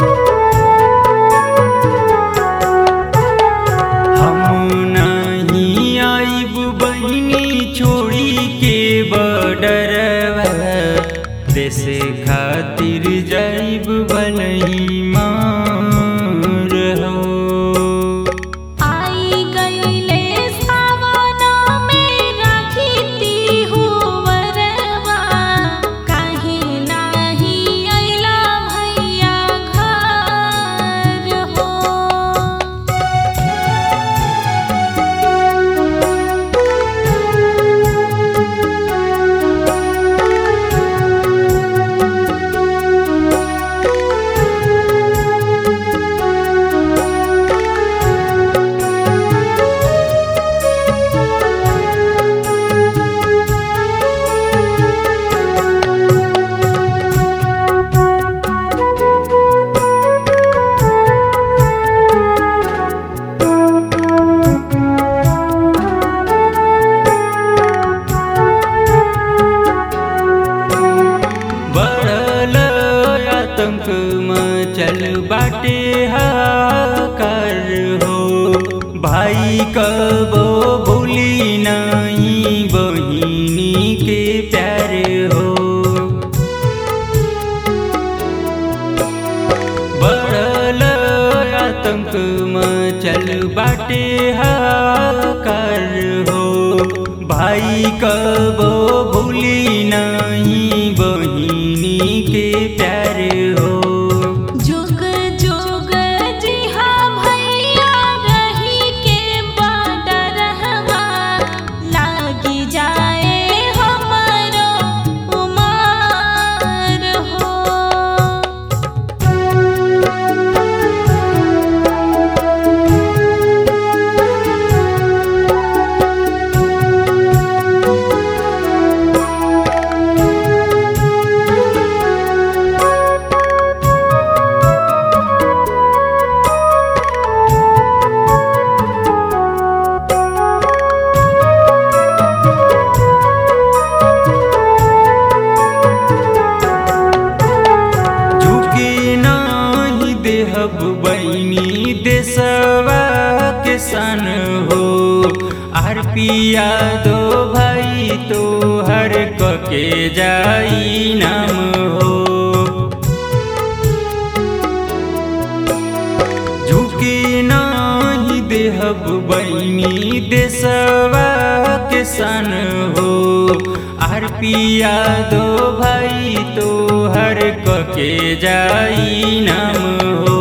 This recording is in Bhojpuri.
हम नहीं आइब बहिनी छोड़ी के बॉर्डरवा, देश खातिर जाइब भलही मार हो। आई गईले सावना में राखी हुवरवा, काहे नाही अइला भैया घर हो। आतंक मचल बाटे हाहाकार हो, भाई कबो भूली नहीं बहिनी के प्यार हो। बढ़ल आतंक मचल बाटे हाहाकार हो, भाई कबो भूली नहीं बहिनी के प्यार हो। जुग जुग जिहा भैया रही के बॉर्डरवा, लागी जाए हमरो उमर हो। देहब बहिनी देशवा के सन हो, आरपी यादव भाई तो हर के जाई नाम हो। झुकी नहीं देहब बहिनी देशवा के सन हो, आरपी यादव भाई तो हर के जाई नाम हो।